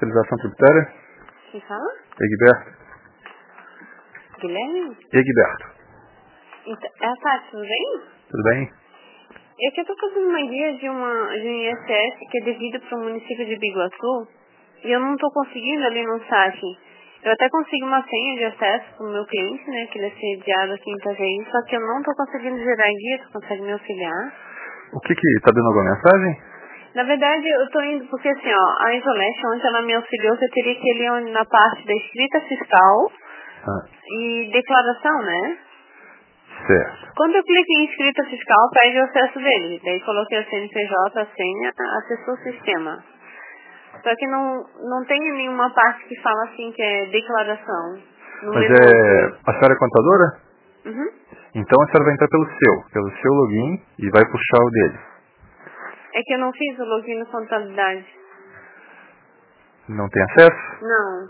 Fiscalização Tributária? Quem fala? Egberto. Guilherme? Egberto. Então, tudo bem? Tudo bem? É que eu tô fazendo uma guia de um ISS que é devido para o município de Biguaçu e eu não tô conseguindo ali no site. Eu até consegui uma senha de acesso pro meu cliente, né, que ele é sediado aqui em Itajaí, só que eu não tô conseguindo gerar guia, tu consegue me auxiliar? O que tá dando alguma mensagem? Na verdade, eu tô indo porque assim, ó, a Isoleste, ontem ela me auxiliou que eu teria que ir ali na parte da escrita fiscal e declaração, né? Certo. Quando eu clico em escrita fiscal, pede o acesso dele. Daí coloquei o CNPJ, a senha, acessou o sistema. Só que não tem nenhuma parte que fala assim que é declaração. No Mas menu aqui. a senhora é contadora? Uhum. Então a senhora vai entrar pelo seu login e vai puxar o dele. É que eu não fiz o login no contabilidade. Não tem acesso? Não.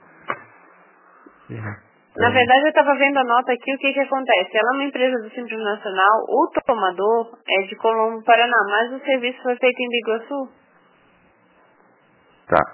Na Então, verdade, eu estava vendo a nota aqui, o que acontece? Ela é uma empresa do Simples Nacional, o tomador é de Colombo, Paraná, mas o serviço foi feito em Biguaçu. tá.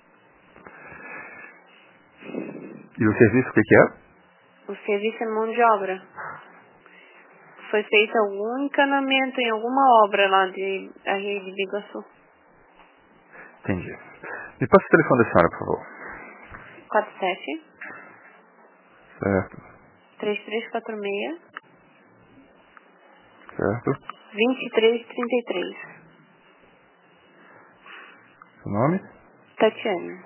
E o serviço o que é? O serviço é mão de obra. Foi feito algum encanamento em alguma obra lá de Biguaçu. Entendi. Me passa o telefone da senhora, por favor. 47 Certo. 3346 Certo. 2333. Seu nome? Tatiane.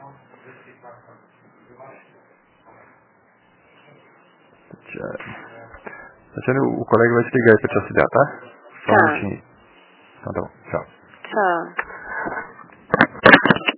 Tatiana, o colega vai te ligar aí pra te auxiliar, tá? Só um Tá. minutinho. Então tá bom. Tchau. Tchau.